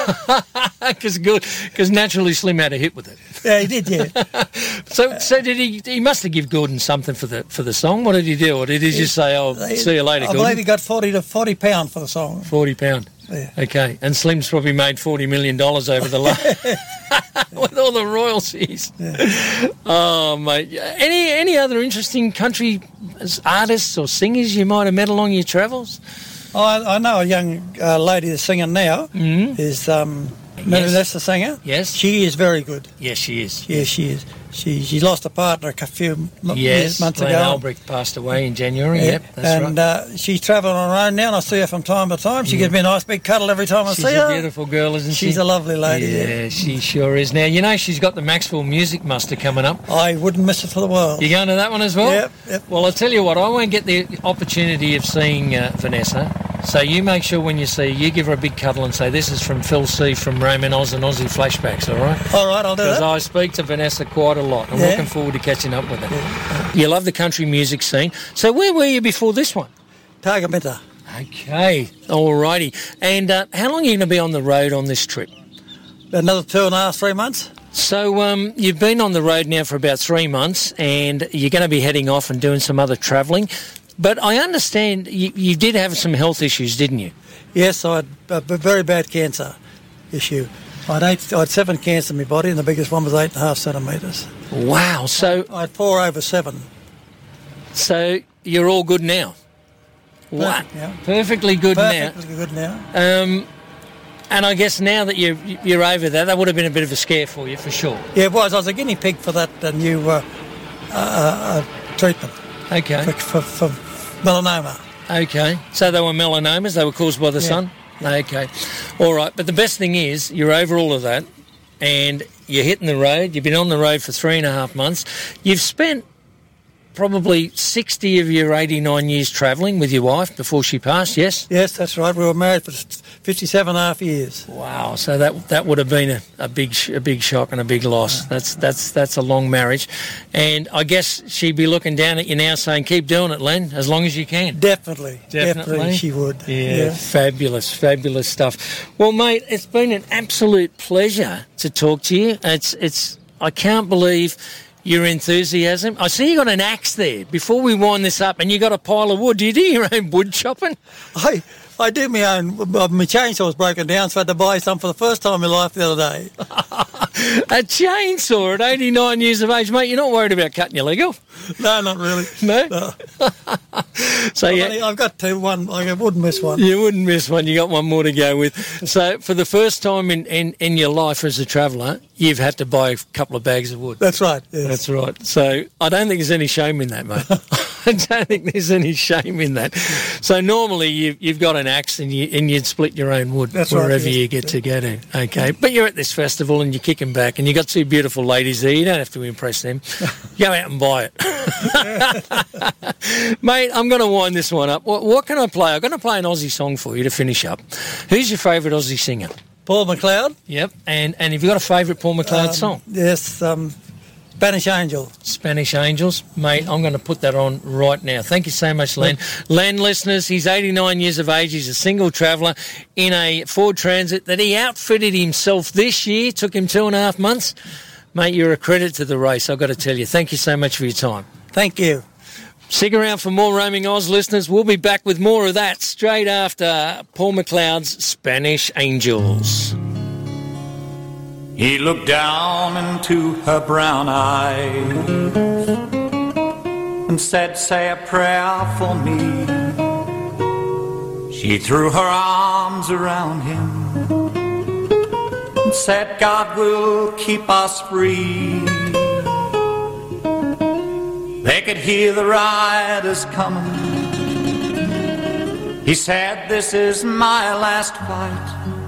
Because naturally Slim had a hit with it. Yeah, he did, yeah. So did he must have given Gordon something for the song? What did he do? Or did he just say, see you later, Gordon? I believe he got £40 for the song. £40. Yeah. Okay. And Slim's probably made $40 million over the last... with all the royalties. Yeah. Oh, mate. Any other interesting country artists or singers you might have met along your travels? I know a young lady that's singing now is Melissa Singer. Yes. She is very good. Yes, she is. Yes, she is. She lost a partner a few months ago. Albrecht passed away in January. Yeah. Yep, that's right. And she's travelling on her own now, and I see her from time to time. She gives me a nice big cuddle every time I see her. She's a beautiful girl, isn't she? She's a lovely lady. Yeah, she sure is. Now, you know she's got the Maxwell Music Muster coming up. I wouldn't miss it for the world. You going to that one as well? Yep. Well, I'll tell you what, I won't get the opportunity of seeing Vanessa. So you make sure when you see her, you give her a big cuddle and say, this is from Phil C. from Raymond Oz and Aussie Flashbacks, all right? All right, I'll do that. Because I speak to Vanessa quite a lot. I'm looking forward to catching up with her. Yeah. You love the country music scene. So where were you before this one? Targaminta. Okay, all righty. And how long are you going to be on the road on this trip? Another 2.5, 3 months. So you've been on the road now for about 3 months and you're going to be heading off and doing some other travelling. But I understand you did have some health issues, didn't you? Yes, I had a very bad cancer issue. I had 7 cancers in my body, and the biggest one was 8.5 centimetres. Wow! So I had 4 over 7. So you're all good now. Wow! Perfectly good now. Perfectly good now. And I guess now that you're over that would have been a bit of a scare for you, for sure. Yeah, it was. I was a guinea pig for that new treatment. Okay. For melanoma. Okay. So they were melanomas, they were caused by the sun? Yeah. Okay. All right. But the best thing is you're over all of that and you're hitting the road. You've been on the road for 3.5 months. You've spent probably 60 of your 89 years travelling with your wife before she passed, yes? Yes, that's right. We were married for 57.5 years. Wow, so that would have been a big shock and a big loss. That's a long marriage. And I guess she'd be looking down at you now saying, keep doing it, Len, as long as you can. Definitely she would. Yeah, fabulous stuff. Well, mate, it's been an absolute pleasure to talk to you. I can't believe your enthusiasm. I see you got an axe there. Before we wind this up, and you got a pile of wood. Do you do your own wood chopping? I do my own. My chainsaw was broken down, so I had to buy some for the first time in my life the other day. A chainsaw at 89 years of age, mate. You're not worried about cutting your leg off? No, not really. No? So I've got 2. One, I wouldn't miss one. You wouldn't miss one. You got one more to go with. So for the first time in your life as a traveller, you've had to buy a couple of bags of wood. That's right. Yes. That's right. So I don't think there's any shame in that, mate. I don't think there's any shame in that. So normally you've got an axe and you'd split your own wood. That's wherever right, you get to go to. Okay, but you're at this festival and you're kicking back and you've got 2 beautiful ladies there. You don't have to impress them. Go out and buy it. Mate, I'm going to wind this one up. What can I play? I'm going to play an Aussie song for you to finish up. Who's your favourite Aussie singer? Paul McLeod. Yep. And have you got a favourite Paul McLeod song? Yes, Spanish Angel. Spanish Angels. Mate, I'm going to put that on right now. Thank you so much, Len. Len, listeners, he's 89 years of age. He's a single traveller in a Ford Transit that he outfitted himself this year. Took him 2.5 months. Mate, you're a credit to the race, I've got to tell you. Thank you so much for your time. Thank you. Stick around for more Roaming Oz, listeners. We'll be back with more of that straight after Paul McLeod's Spanish Angels. He looked down into her brown eyes and said, "Say a prayer for me." She threw her arms around him and said, "God will keep us free." They could hear the riders coming. He said, "This is my last fight.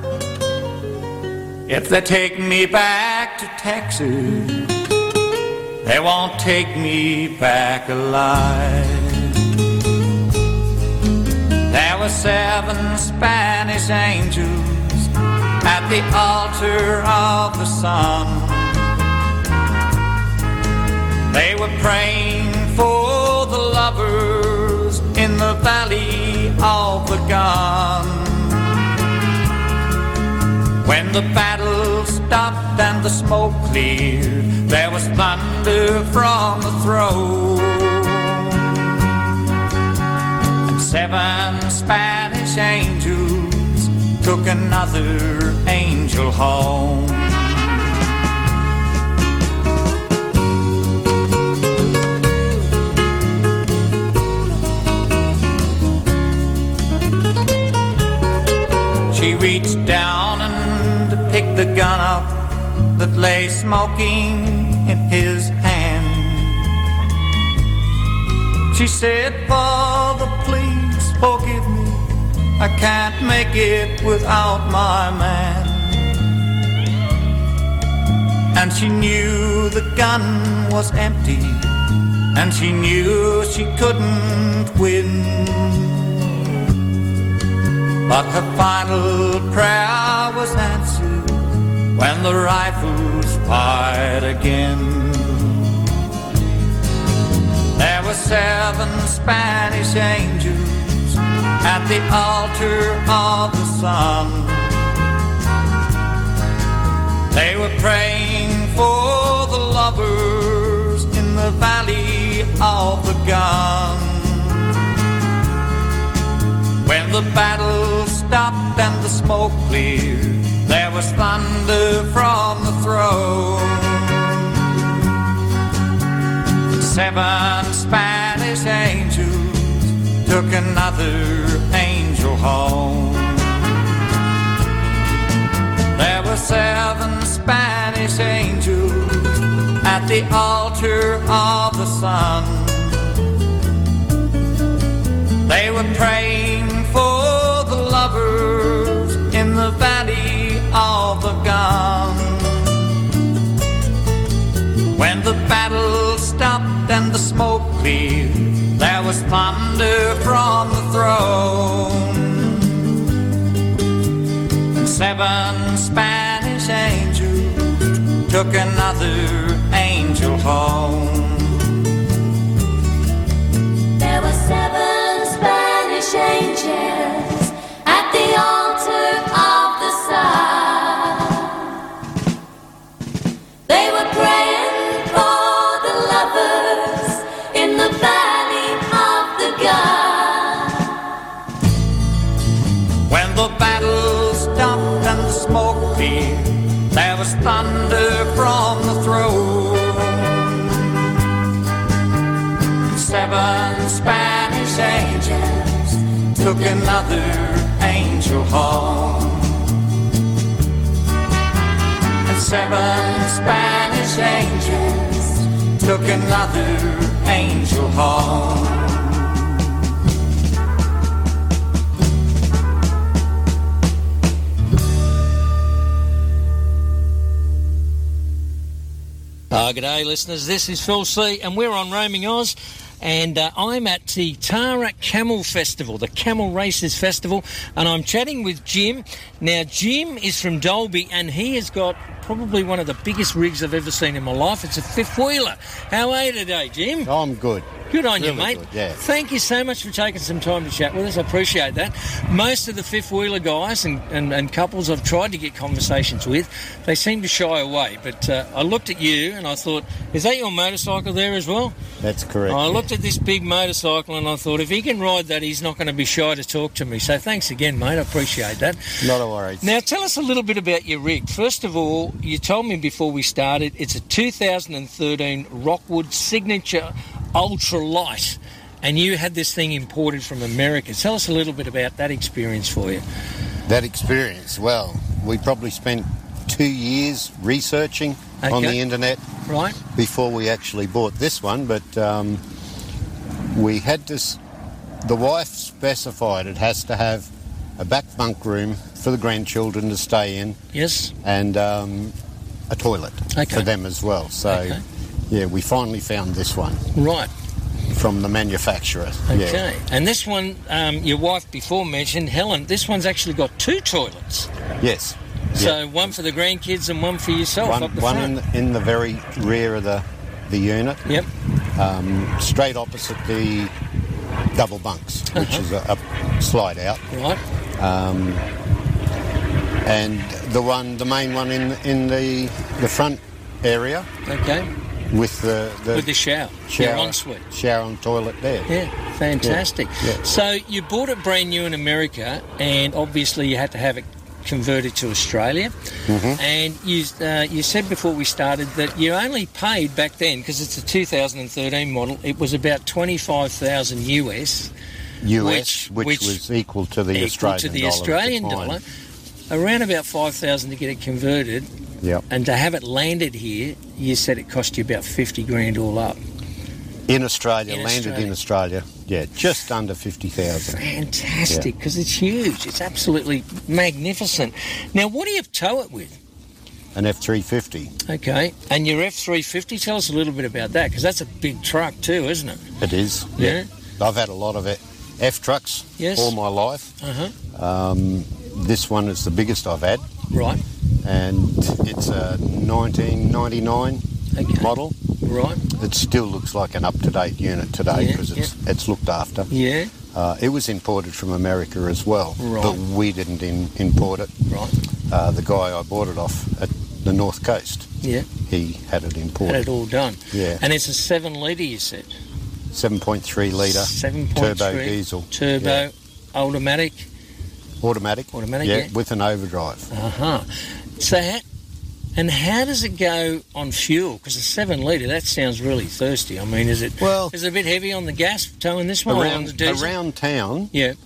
If they take me back to Texas, they won't take me back alive." There were 7 Spanish angels at the altar of the sun. They were praying for the lovers in the valley of the gun. When the battle stopped and the smoke cleared, there was thunder from the throne. And 7 Spanish angels took another angel home. She reached down and picked the gun up that lay smoking in his hand. She said, "Father, please forgive me. I can't make it without my man." And she knew the gun was empty, and she knew she couldn't win. But her final prayer was answered when the rifles fired again. There were 7 Spanish angels at the altar of the sun. They were praying for the lovers in the valley of the gun. When the battle stopped and the smoke cleared, there was thunder from the throne. 7 Spanish angels took another angel home. There were 7 Spanish angels at the altar of the sun. They were praying for the lovers in the valley of the gun. When the battle stopped and the smoke cleared, there was thunder from the throne. And 7 Spanish angels took another angel home. There were 7 Spanish angels at the altar of the sun. They were praying for the lovers in the valley of the gun. When the battle stopped and the smoke cleared, there was thunder from the throne. 7 Spanish angels took another angel home. And 7 Spanish angels took another angel home. G'day listeners, this is Phil C and we're on Roaming Oz. And I'm at the Tara Camel Festival, the Camel Races Festival, and I'm chatting with Jim. Now, Jim is from Dalby, and he has got probably one of the biggest rigs I've ever seen in my life. It's a fifth-wheeler. How are you today, Jim? I'm good. Good on you, Really mate. good, yeah. Thank you so much for taking some time to chat with us. I appreciate that. Most of the fifth-wheeler guys and couples I've tried to get conversations with, they seem to shy away. But I looked at you and I thought, is that your motorcycle there as well? That's correct. I looked at this big motorcycle and I thought, if he can ride that, he's not going to be shy to talk to me. So thanks again, mate. I appreciate that. Not a worry. Now, tell us a little bit about your rig. First of all, you told me before we started, it's a 2013 Rockwood Signature Ultra Light, and you had this thing imported from America. Tell us a little bit about that experience for you. That experience, well, we probably spent 2 years researching on the internet Right. before we actually bought this one, but we had this, the wife specified it has to have a back bunk room for the grandchildren to stay in. Yes. And a toilet for them as well. So, yeah, we finally found this one. Right. From the manufacturer. Okay. Yeah. And this one, your wife before mentioned, Helen, this one's actually got 2 toilets. Yes. So one for the grandkids and one for yourself up the front. One in the very rear of the unit. Yep. Straight opposite the double bunks, which is a slide out. Right. And the main one in the front area. Okay. With the shower. Your ensuite. Shower and toilet there. Yeah, fantastic. Yeah. So you bought it brand new in America, and obviously you had to have it converted to Australia. Mm-hmm. And you said before we started that you only paid back then, because it's a 2013 model, it was about $25,000 US. Which was equal to the Australian dollar. Around about $5,000 to get it converted. Yep. And to have it landed here, you said it cost you about $50,000 all up. In Australia, landed in Australia, yeah, just under 50,000. Fantastic, because it's huge. It's absolutely magnificent. Now, what do you tow it with? An F350. Okay, and your F350, tell us a little bit about that, because that's a big truck too, isn't it? It is, yeah. I've had a lot of F-trucks all my life. This one is the biggest I've had. Right. And it's a 1999 model. Right. It still looks like an up-to-date unit today because it's looked after. Yeah. It was imported from America as well, Right. but we didn't import it. Right. The guy I bought it off at the North Coast, he had it imported. Had it all done. Yeah. And it's a 7-litre, you said? 7.3 litre 7.3 turbo diesel. Turbo, automatic? Automatic, yeah. with an overdrive. So, how does it go on fuel? Because a 7-litre, that sounds really thirsty. I mean, is it a bit heavy on the gas towing this one? Around town, yes.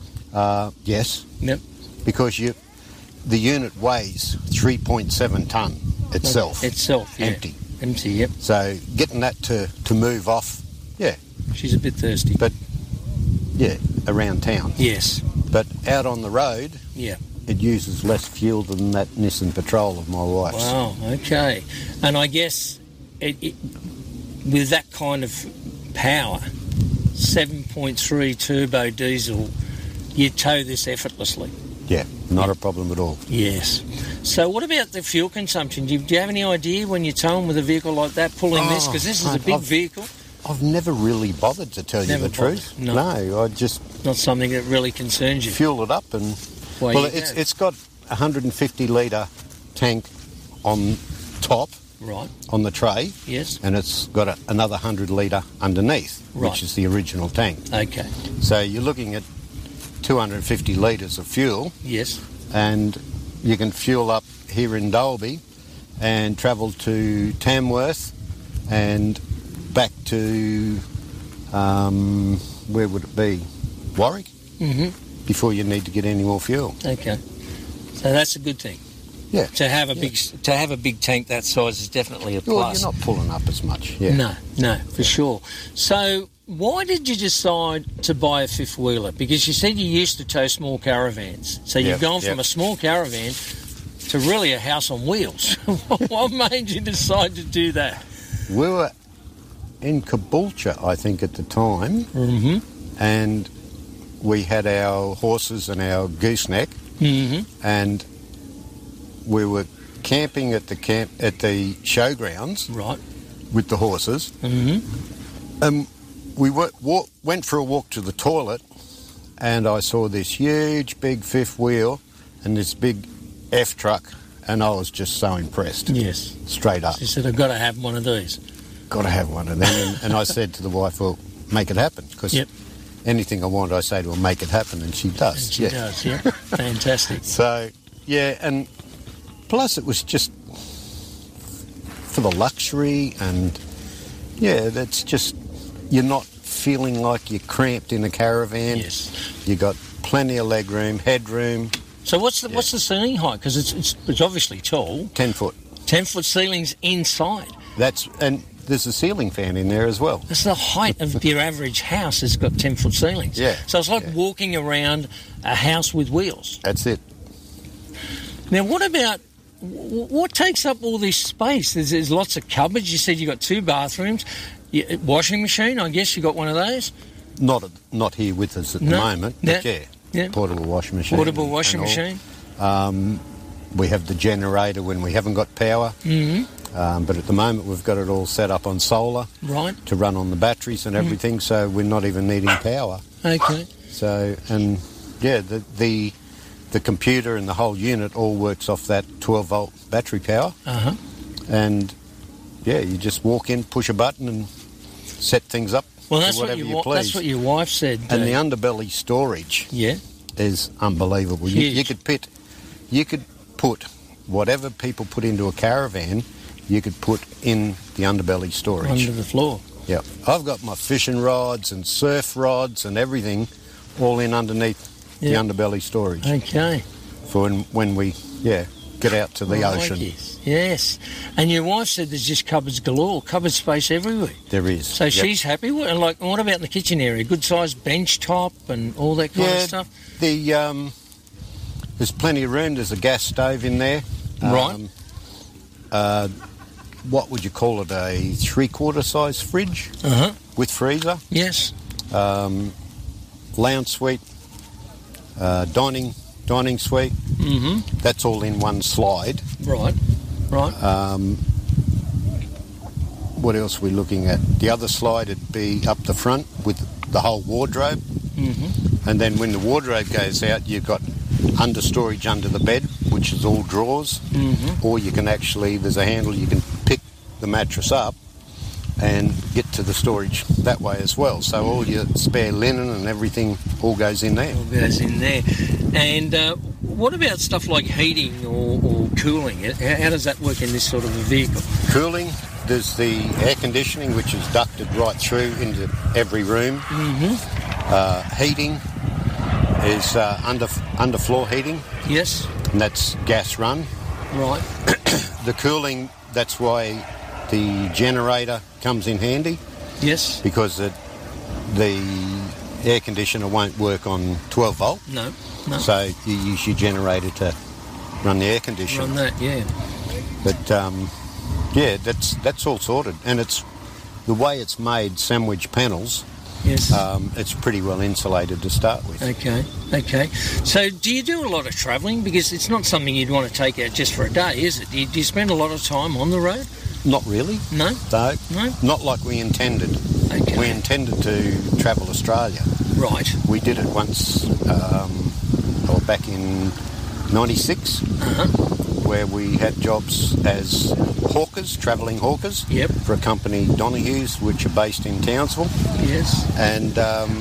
Yep. Because the unit weighs 3.7 tonne itself. Empty, yep. So getting that to move off, she's a bit thirsty. But around town. Yes. But out on the road, it uses less fuel than that Nissan Patrol of my wife's. Wow, okay. And I guess with that kind of power, 7.3 turbo diesel, you tow this effortlessly. Yeah, not a problem at all. Yes. So what about the fuel consumption? Do you have any idea when you're towing with a vehicle like that, pulling this? Because this is a big vehicle. I've never really bothered, to tell you the truth. No, I just... Not something that really concerns you. Fuel it up and... it's got a 150-litre tank on top. Right. On the tray. Yes. And it's got another 100-litre underneath, which is the original tank. Okay. So you're looking at 250 litres of fuel. Yes. And you can fuel up here in Dalby and travel to Tamworth and back to, where would it be? Warwick? Mm-hmm. Before you need to get any more fuel. Okay. So that's a good thing. Yeah. To have a big tank that size is definitely a plus. Well, you're not pulling up as much. Yeah. No, for sure. So why did you decide to buy a fifth wheeler? Because you said you used to tow small caravans. So you've gone from a small caravan to really a house on wheels. What made you decide to do that? We were in Caboolture, I think, at the time. Mm-hmm. And we had our horses and our gooseneck. Mm-hmm. And we were camping at the showgrounds, right, with the horses. Mm-hmm. we went for a walk to the toilet, and I saw this huge, big fifth wheel and this big F truck, and I was just so impressed. Yes. Straight up. She said, I've got to have one of these. Got to have one of them. And I said to the wife, well, make it happen, because anything I want, I say to her, make it happen, and she does. And she does, yeah. Fantastic. So, yeah, and plus it was just for the luxury, and, yeah, that's just, you're not feeling like you're cramped in a caravan. Yes. You got plenty of leg room, headroom. So what's the ceiling height? Because it's obviously tall. 10 foot. 10-foot ceilings inside. And there's a ceiling fan in there as well. That's the height of your average house has got 10-foot ceilings. Yeah. So it's like walking around a house with wheels. That's it. Now, what takes up all this space? There's lots of cupboards. You said you got 2 bathrooms. Washing machine, I guess you got one of those? Not here with us at the moment, but portable washing machine. Portable washing machine. We have the generator when we haven't got power. Mm-hmm. But at the moment we've got it all set up on solar. Right. To run on the batteries and everything, so we're not even needing power. Okay. So, and yeah, the computer and the whole unit all works off that 12-volt battery power. Uh-huh. And yeah, you just walk in, push a button and set things up. Well, that's whatever you please. That's what your wife said. And the underbelly storage is unbelievable. You could put whatever people put into a caravan, you could put in the underbelly storage. Under the floor. Yeah. I've got my fishing rods and surf rods and everything all in underneath the underbelly storage. Okay. For when we, get out to the ocean. Yes. And your wife said there's just cupboards galore, cupboard space everywhere. There is. So she's happy. What about in the kitchen area? Good sized bench top and all that kind of stuff? There's plenty of room. There's a gas stove in there. Right. What would you call it? A 3/4 size fridge with freezer. Yes. Lounge suite, dining suite. Mm-hmm. That's all in one slide. Right. What else are we looking at? The other slide would be up the front with the whole wardrobe. Mm-hmm. And then when the wardrobe goes out, you've got under storage under the bed, which is all drawers. Mm-hmm. Or you can there's a handle, you can pick the mattress up and get to the storage that way as well. So all your spare linen and everything all goes in there. All goes in there. And what about stuff like heating or cooling? How does that work in this sort of a vehicle? Cooling, there's the air conditioning, which is ducted right through into every room. Mm-hmm. Heating is underfloor heating. Yes. And that's gas run. Right. The cooling, that's why the generator comes in handy. Yes. Because the air conditioner won't work on 12 volt. No. So you use your generator to run the air conditioner. Run that, yeah. But that's all sorted, and it's the way it's made. Sandwich panels. Yes. It's pretty well insulated to start with. Okay. So do you do a lot of travelling? Because it's not something you'd want to take out just for a day, is it? Do you spend a lot of time on the road? Not really. No? No. No? Not like we intended. Okay. We intended to travel Australia. Right. We did it once, back in 96, where we had jobs as hawkers, travelling hawkers, for a company, Donohue's, which are based in Townsville. Yes. And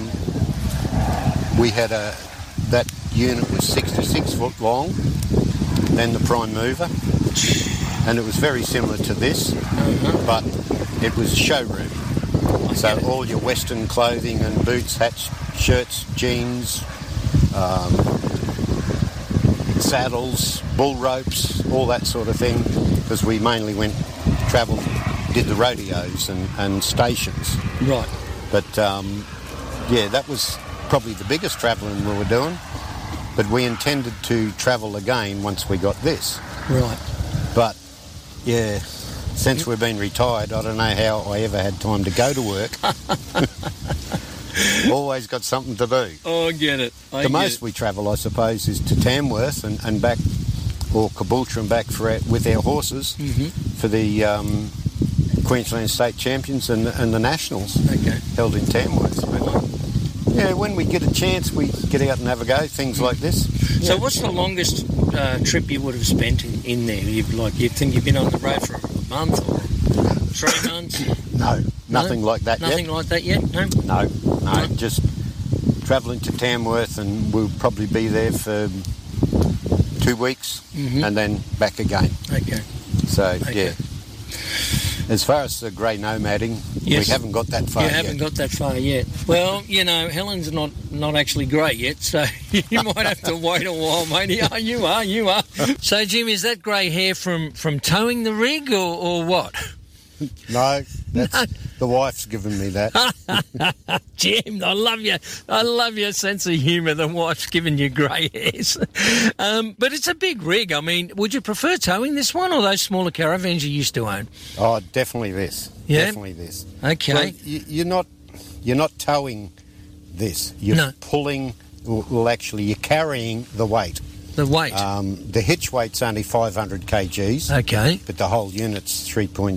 we had that unit was 66 foot long, then the prime mover, and it was very similar to this, but it was showroom. So all your Western clothing and boots, hats, shirts, jeans, saddles, bull ropes, all that sort of thing, because we mainly did the rodeos and stations. Right. But that was probably the biggest travelling we were doing, but we intended to travel again once we got this. Right. But since we've been retired, I don't know how I ever had time to go to work. Always got something to do. Oh, I get it. The most we travel, I suppose, is to Tamworth and back, or Caboolture and back with our horses for the Queensland State Champions and the Nationals held in Tamworth. But, yeah, when we get a chance, we get out and have a go, things like this. So what's the longest trip you would have spent in there? You think you've been on the road for a month or 3 months? No, nothing like that yet. Nothing like that yet? No, just travelling to Tamworth, and we'll probably be there for 2 weeks and then back again. Okay. So, yeah. As far as the grey nomading, we haven't got that far yet. You haven't got that far yet. Well, you know, Helen's not actually grey yet, so you might have to wait a while, mate. You are. So, Jim, is that grey hair from towing the rig or what? No, that's the wife's given me that. Jim, I love your sense of humour. The wife's giving you grey hairs. But it's a big rig. I mean, would you prefer towing this one or those smaller caravans you used to own? Oh, definitely this. Yeah? Definitely this. Okay. Well, you're not towing this. You're pulling. Well, actually, you're carrying the weight. The weight. The hitch weight's only 500 kgs. Okay. But the whole unit's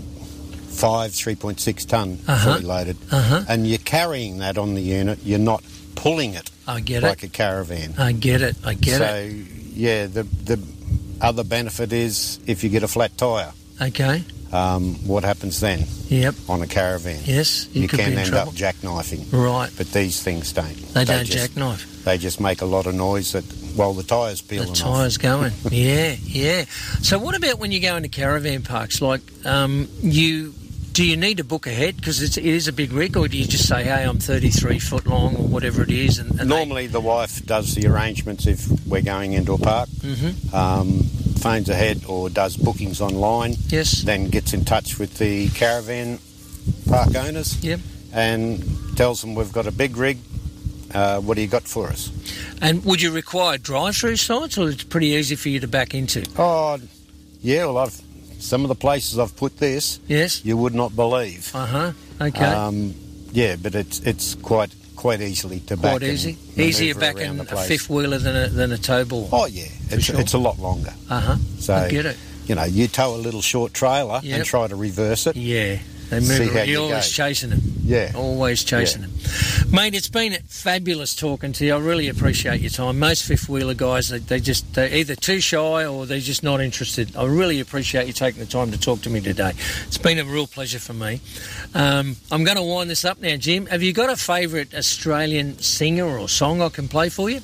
3.6 tonne fully loaded. And you're carrying that on the unit. You're not pulling it. I get like a caravan. I get it. So, yeah, the other benefit is if you get a flat tyre. Okay. What happens then? Yep. On a caravan? Yes, you could can be in end trouble. up jackknifing. Right. But these things don't. They don't jackknife. They just make a lot of noise while the tyre's peeling off. The tyre's going. Yeah. So what about when you go into caravan parks? Like, do you need to book ahead because it is a big rig, or do you just say, hey, I'm 33 foot long or whatever it is? And normally the wife does the arrangements if we're going into a park. Phones ahead or does bookings online. Yes. Then gets in touch with the caravan park owners. Yep. And tells them we've got a big rig. What do you got for us? And would you require drive-through sites, or it's pretty easy for you to back into? Oh, yeah. Well, some of the places I've put this, you would not believe. Okay. Yeah, but it's quite easily to back. Quite easy. Easier backing a fifth wheeler than a tow ball. Oh yeah, it's a lot longer. So I get it. You know, you tow a little short trailer and try to reverse it. Yeah. They move around. You're always chasing them. Yeah. Always chasing them. Mate, it's been fabulous talking to you. I really appreciate your time. Most fifth-wheeler guys, they're either too shy or they're just not interested. I really appreciate you taking the time to talk to me today. It's been a real pleasure for me. I'm going to wind this up now, Jim. Have you got a favourite Australian singer or song I can play for you?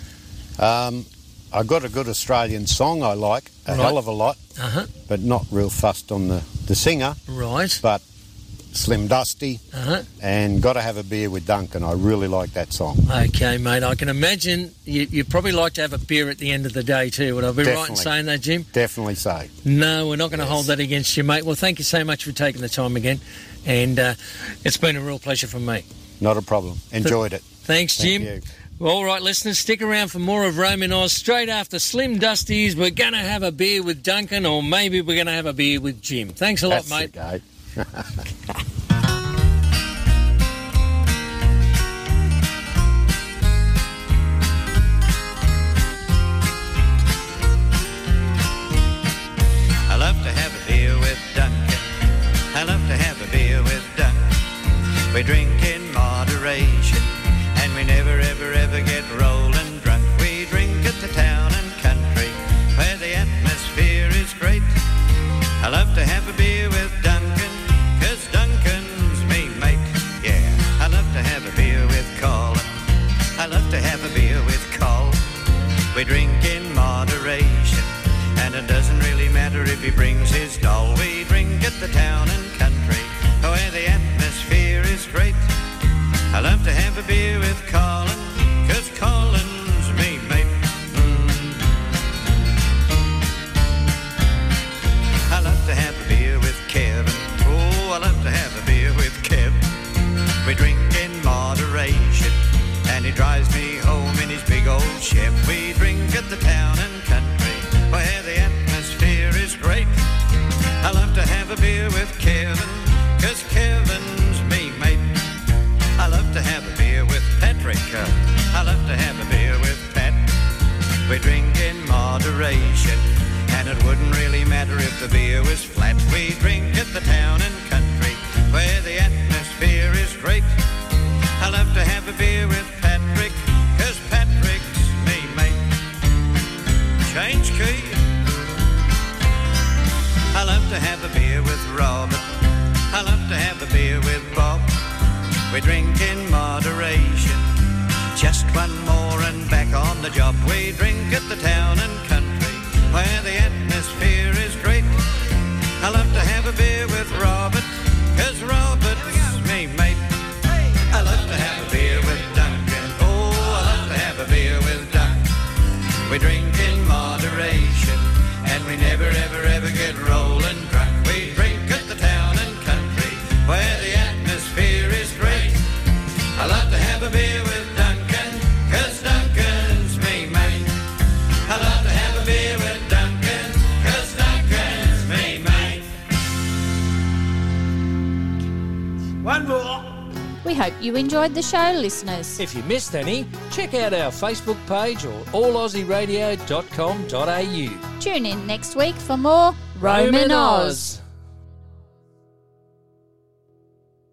I've got a good Australian song I like, a hell of a lot, but not real fussed on the singer. Right. But Slim Dusty and Gotta Have a Beer with Duncan. I really like that song. Okay, mate. I can imagine you probably like to have a beer at the end of the day too. Would I be right in saying that, Jim? Definitely so. No, we're not going to hold that against you, mate. Well, thank you so much for taking the time again. And it's been a real pleasure for me. Not a problem. Enjoyed it. Thanks, Jim. Thank you. All right, listeners, stick around for more of Roaming Oz. Straight after Slim Dusty's, we're going to have a beer with Duncan, or maybe we're going to have a beer with Jim. Thanks a lot, mate. That's the go. I love to have a beer with Duncan. I love to have a beer with Duncan. We drink in moderation, and we never, ever, ever get rolling drunk. We drink at the town and country, where the atmosphere is great. I love to have a beer with Duncan, 'cause Duncan's me mate. Yeah, I love to have a beer with Colin. I love to have a beer with Col. We drink in moderation, and it doesn't really matter if he brings his doll. We drink at the town and country, where the atmosphere is great. I love to have a beer with Colin, 'cause Colin's me mate. I love to have a beer with Kevin. Oh, I love to have a beer with Kev. We drink in moderation, and he drives me home in his big old Chevy. We drink at the town and country, where the atmosphere is great. I love to have a beer with Kevin, 'cause Kevin's me mate. I love to have a beer with Patrick. I love to have a beer with Pat. We drink in moderation, and it wouldn't really matter if the beer was flat. We drink at the town and country, We drink in moderation. Just one more and back on the job. We drink at the town and country where the atmosphere is great. I love to have a beer with Robert, 'cause Robert's me mate. I love to have a beer with Duncan. Oh, I love to have a beer with Duck. We drink in moderation, and we never, ever, ever get rolling drunk. We drink at the town and country where the atmosphere is great. I love to have a beer with Duncan, 'cause Duncan's me mate. I love to have a beer with Duncan, 'cause Duncan's me mate. One more. We hope you enjoyed the show, listeners. If you missed any, check out our Facebook page or allaussieradio.com.au. Tune in next week for more Roman Oz.